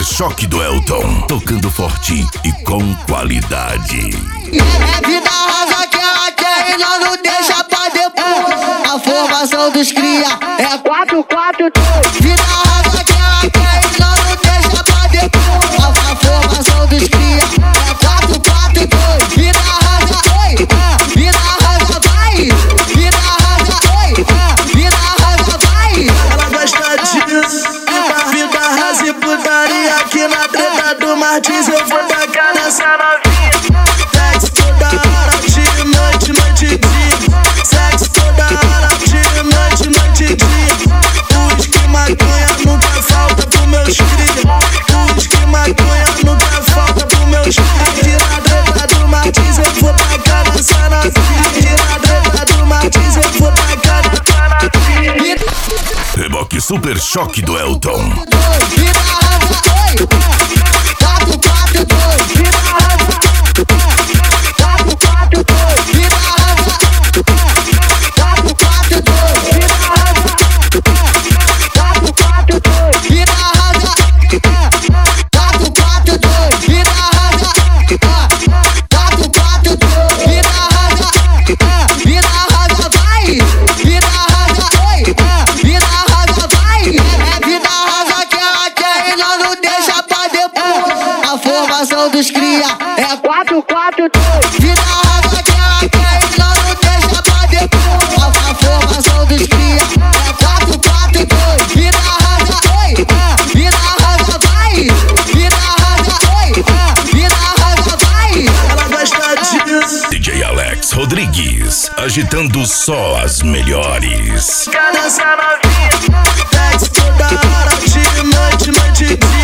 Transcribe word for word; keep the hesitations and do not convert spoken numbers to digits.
Choque do Elton, tocando forte e com qualidade. É vida rasa que ela quer e nós não deixa pra depois. A formação dos cria é quatro quatro dois. Vida rasa que ela quer e nós não deixa pra depois. A, a formação dos cria é quatro quatro dois. Vida rasa, oi, ah, vida rasa, vai. Vida rasa, oi, ah, vida rasa, vai. Ela gosta disso, vida, vida rasa e putaria. Aqui na treta do Martins eu vou tacar nessa novinha. Sexo toda hora, dia, noite, noite e dia. Sexo toda hora, dia, noite, noite e dia. Uísque, maconha nunca falta pro meus cria. Uísque, maconha nunca falta pro meus cria. Aqui na treta do Martins eu vou tacar nessa novinha. Aqui na treta do Martins eu vou tacar nessa novinha. Reboque Super Choque do Elton. Vida rasa, oi, quatro quatro dois. Vida rasa, quatro quatro dois. Vida rasa, quatro quatro dois. Vida rasa, quatro quatro dois. Vida rasa, quatro quatro dois. Vida rasa, quatro quatro dois. Vida rasa, vida rasa, vai. Vida rasa, oi, vida rasa, vai. É vida rasa que ela quer e nós não deixa pra depois. A formação dos cria é quatro quatro dois. Vida rasa que ela quer e nós não deixa pra depois. A, a formação dos cria é quatro quatro dois. Vida rasa, oi, ah, vida rasa, vai. Vida rasa, oi, ah, vida rasa, vai. Ela gosta disso. D J Alex Rodrigues, agitando só as melhores. Fica nessa novinha. Sexo toda hora, dia, noite, noite e dia.